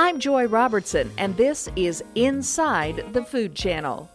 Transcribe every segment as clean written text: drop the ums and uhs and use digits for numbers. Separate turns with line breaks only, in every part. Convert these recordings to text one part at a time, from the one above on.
I'm Joy Robertson, and this is Inside the Food Channel.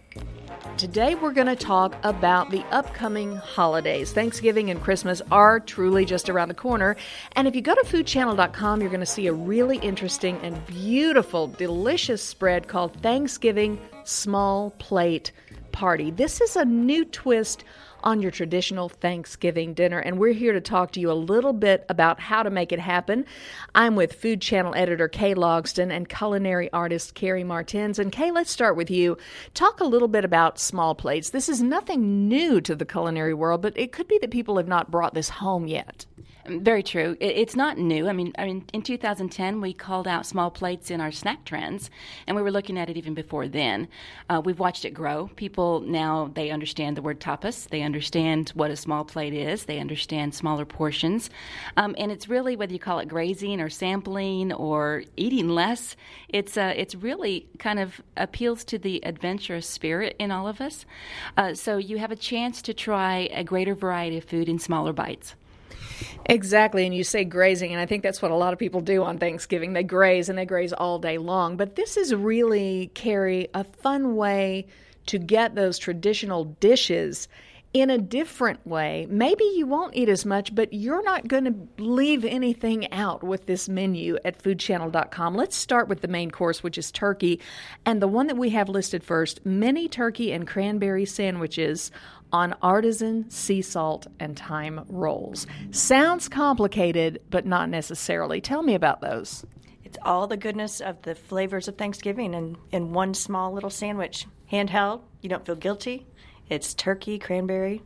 Today we're going to talk about the upcoming holidays. Thanksgiving and Christmas are truly just around the corner. And if you go to foodchannel.com, you're going to see a really interesting and beautiful, delicious spread called Thanksgiving Small Plate Party. This is a new twist on your traditional Thanksgiving dinner, and we're here to talk to you a little bit about how to make it happen. I'm with Food Channel editor Kay Logsdon and culinary artist Carrie Martins. And Kay, let's start with you. Talk a little bit about small plates. This is nothing new to the culinary world, but it could be that people have not brought this home yet.
Very true. It's not new. I mean, in 2010, we called out small plates in our snack trends, and we were looking at it even before then. We've watched it grow. People now, they understand the word tapas. They understand what a small plate is. They understand smaller portions. And it's really, whether you call it grazing or sampling or eating less, it's really kind of appeals to the adventurous spirit in all of us. So you have a chance to try a greater variety of food in smaller bites.
Exactly, and you say grazing, and I think that's what a lot of people do on Thanksgiving. They graze, and they graze all day long. But this is really, Carrie, a fun way to get those traditional dishes in a different way. Maybe you won't eat as much, but you're not going to leave anything out with this menu at foodchannel.com. Let's start with the main course, which is turkey. And the one that we have listed first, mini turkey and cranberry sandwiches on artisan sea salt and thyme rolls. Sounds complicated, but not necessarily. Tell me about those.
It's all the goodness of the flavors of Thanksgiving in one small little sandwich. Handheld, you don't feel guilty. It's turkey, cranberry,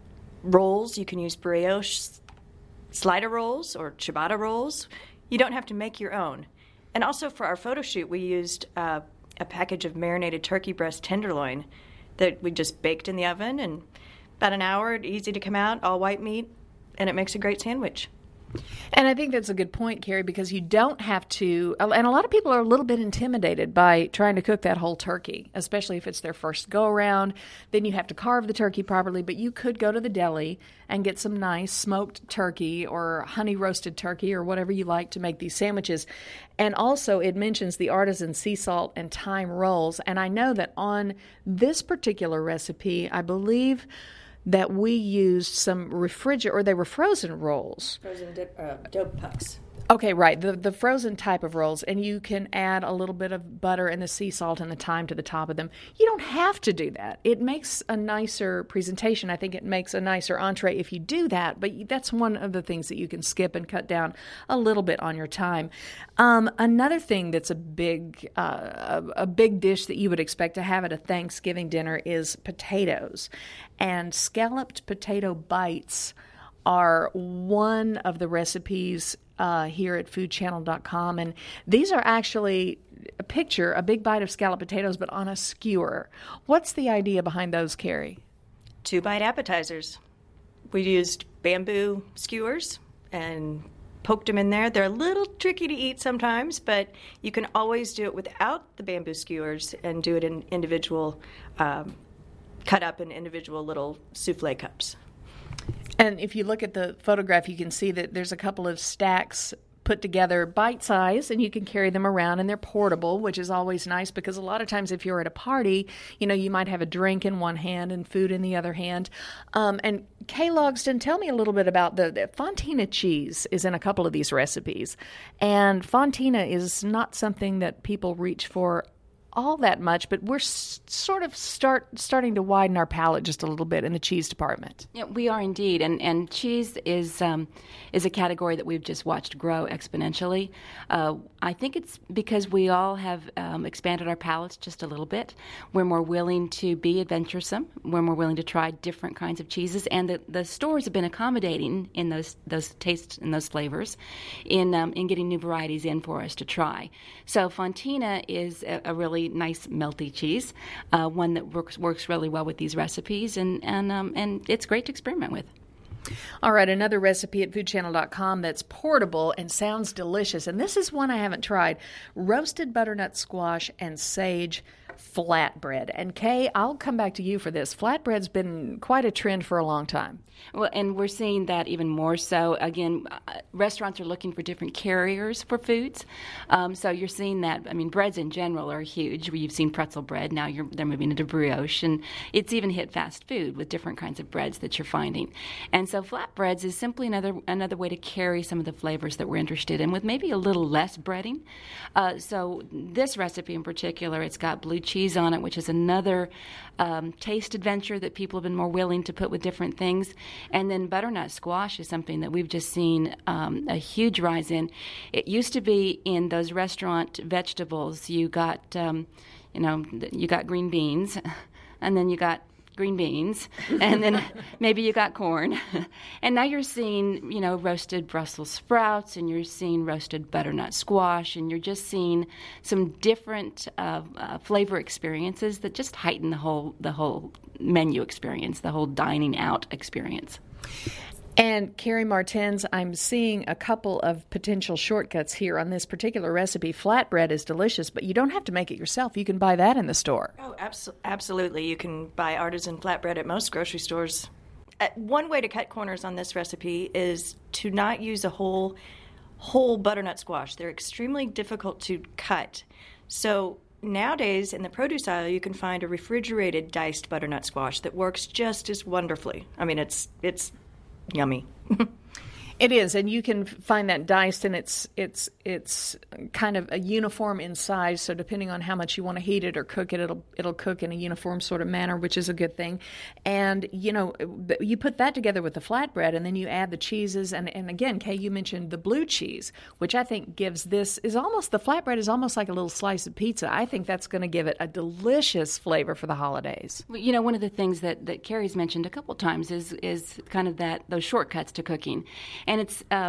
rolls. You can use brioche slider rolls or ciabatta rolls. You don't have to make your own. And also for our photo shoot, we used a package of marinated turkey breast tenderloin that we just baked in the oven, and about an hour, easy to come out, all white meat, and it makes a great sandwich.
And I think that's a good point, Carrie, because you don't have to, and a lot of people are a little bit intimidated by trying to cook that whole turkey, especially if it's their first go-around. Then you have to carve the turkey properly, but you could go to the deli and get some nice smoked turkey or honey-roasted turkey or whatever you like to make these sandwiches. And also, it mentions the artisan sea salt and thyme rolls, and I know that on this particular recipe, I believe that we used some they were frozen rolls.
Frozen dough pucks.
Okay, right, the frozen type of rolls, and you can add a little bit of butter and the sea salt and the thyme to the top of them. You don't have to do that. It makes a nicer presentation. I think it makes a nicer entree if you do that, but that's one of the things that you can skip and cut down a little bit on your time. Another thing that's a big dish that you would expect to have at a Thanksgiving dinner is potatoes, and scalloped potato bites are one of the recipes here at foodchannel.com. And these are actually a big bite of scalloped potatoes, but on a skewer. What's the idea behind those, Carrie?
2-bite appetizers. We used bamboo skewers and poked them in there. They're a little tricky to eat sometimes, but you can always do it without the bamboo skewers and do it in individual, cut up in individual little souffle cups.
And if you look at the photograph, you can see that there's a couple of stacks put together bite-size, and you can carry them around, and they're portable, which is always nice because a lot of times if you're at a party, you might have a drink in one hand and food in the other hand. And Kay Logsdon, tell me a little bit about the Fontina cheese is in a couple of these recipes. And Fontina is not something that people reach for all that much, but we're sort of starting to widen our palate just a little bit in the cheese department.
Yeah, we are indeed, and cheese is a category that we've just watched grow exponentially. I think it's because we all have expanded our palates just a little bit. We're more willing to be adventuresome. We're more willing to try different kinds of cheeses, and the stores have been accommodating in those tastes and those flavors in getting new varieties in for us to try. So Fontina is a really nice melty cheese, one that works really well with these recipes, and it's great to experiment with.
All right, another recipe at foodchannel.com that's portable and sounds delicious, and this is one I haven't tried: roasted butternut squash and sage flatbread. And Kay, I'll come back to you for this. Flatbread's been quite a trend for a long time.
Well, and we're seeing that even more so. Again, restaurants are looking for different carriers for foods. So you're seeing that. I mean, breads in general are huge. You've seen pretzel bread. Now they're moving into brioche. And it's even hit fast food with different kinds of breads that you're finding. And so flatbreads is simply another way to carry some of the flavors that we're interested in with maybe a little less breading. So this recipe in particular, it's got blue cheese on it, which is another taste adventure that people have been more willing to put with different things. And then butternut squash is something that we've just seen a huge rise in. It used to be in those restaurant vegetables. You got, you got green beans, and then you got green beans, and then maybe you got corn. And now you're seeing, roasted Brussels sprouts, and you're seeing roasted butternut squash, and you're just seeing some different flavor experiences that just heighten the whole menu experience, the whole dining out experience.
And Carrie Martens, I'm seeing a couple of potential shortcuts here on this particular recipe. Flatbread is delicious, but you don't have to make it yourself. You can buy that in the store.
Oh, absolutely. You can buy artisan flatbread at most grocery stores. One way to cut corners on this recipe is to not use a whole butternut squash. They're extremely difficult to cut. So nowadays in the produce aisle, you can find a refrigerated diced butternut squash that works just as wonderfully. I mean, it's yummy.
It is, and you can find that diced, and it's kind of a uniform in size. So depending on how much you want to heat it or cook it, it'll cook in a uniform sort of manner, which is a good thing. And you put that together with the flatbread, and then you add the cheeses. And again, Kay, you mentioned the blue cheese, which I think gives the flatbread is almost like a little slice of pizza. I think that's going to give it a delicious flavor for the holidays.
Well, one of the things that Carrie's mentioned a couple times is kind of those shortcuts to cooking. And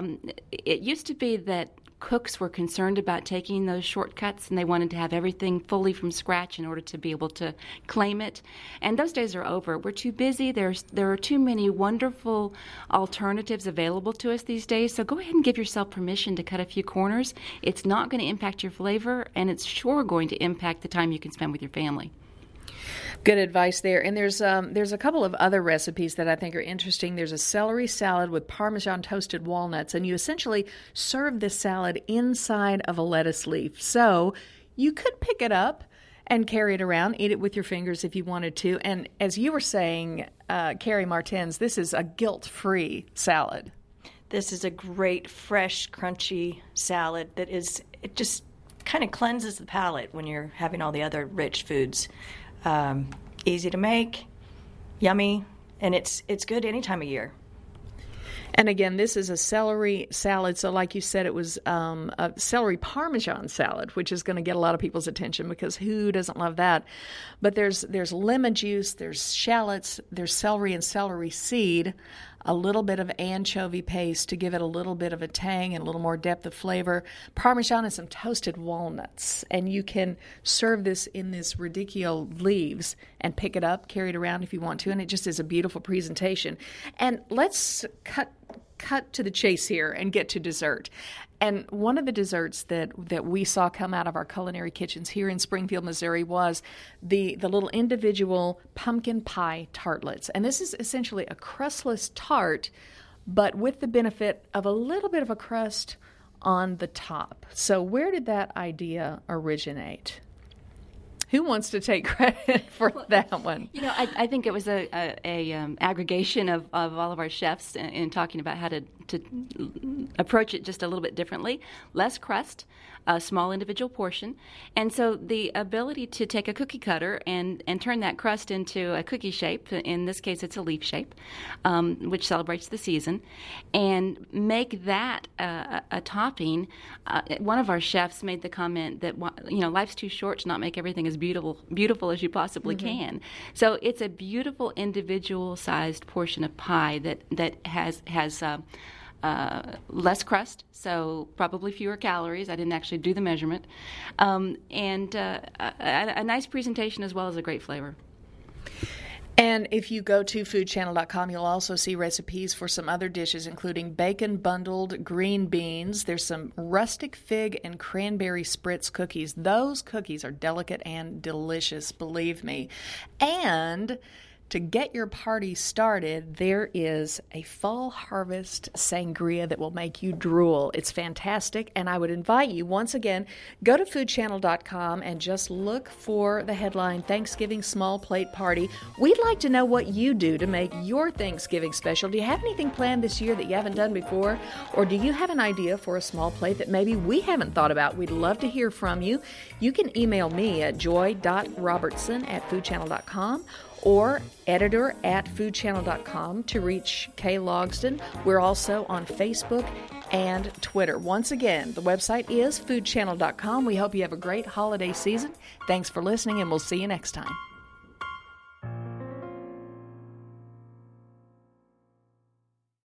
it used to be that cooks were concerned about taking those shortcuts, and they wanted to have everything fully from scratch in order to be able to claim it. And those days are over. We're too busy. There are too many wonderful alternatives available to us these days. So go ahead and give yourself permission to cut a few corners. It's not going to impact your flavor, and it's sure going to impact the time you can spend with your family.
Good advice there. And there's a couple of other recipes that I think are interesting. There's a celery salad with Parmesan toasted walnuts, and you essentially serve this salad inside of a lettuce leaf. So you could pick it up and carry it around, eat it with your fingers if you wanted to. And as you were saying, Carrie Martens, this is a guilt-free salad.
This is a great, fresh, crunchy salad it just kind of cleanses the palate when you're having all the other rich foods. Easy to make, yummy, and it's good any time of year.
And again, this is a celery salad. So like you said, it was a celery Parmesan salad, which is going to get a lot of people's attention because who doesn't love that? But there's lemon juice, there's shallots, there's celery and celery seed, a little bit of anchovy paste to give it a little bit of a tang and a little more depth of flavor, Parmesan, and some toasted walnuts. And you can serve this in this radicchio leaves and pick it up, carry it around if you want to, and it just is a beautiful presentation. And let's cut to the chase here and get to dessert. And one of the desserts that we saw come out of our culinary kitchens here in Springfield, Missouri, was the little individual pumpkin pie tartlets. And this is essentially a crustless tart, but with the benefit of a little bit of a crust on the top. So where did that idea originate? Who wants to take credit for that one?
I think it was a aggregation of all of our chefs in talking about how to approach it just a little bit differently. Less crust, a small individual portion. And so the ability to take a cookie cutter and turn that crust into a cookie shape, in this case it's a leaf shape, which celebrates the season, and make that a topping. One of our chefs made the comment that, life's too short to not make everything as beautiful as you possibly can. So it's a beautiful individual-sized portion of pie that has less crust, so probably fewer calories. I didn't actually do the measurement. And a nice presentation as well as a great flavor.
And if you go to foodchannel.com, you'll also see recipes for some other dishes, including bacon bundled green beans. There's some rustic fig and cranberry spritz cookies. Those cookies are delicate and delicious, believe me. And to get your party started, there is a fall harvest sangria that will make you drool. It's fantastic, and I would invite you, once again, go to foodchannel.com and just look for the headline, Thanksgiving Small Plate Party. We'd like to know what you do to make your Thanksgiving special. Do you have anything planned this year that you haven't done before? Or do you have an idea for a small plate that maybe we haven't thought about? We'd love to hear from you. You can email me at joy.robertson@foodchannel.com or editor@foodchannel.com to reach Kay Logsdon. We're also on Facebook and Twitter. Once again, the website is foodchannel.com. We hope you have a great holiday season. Thanks for listening, and we'll see you next time.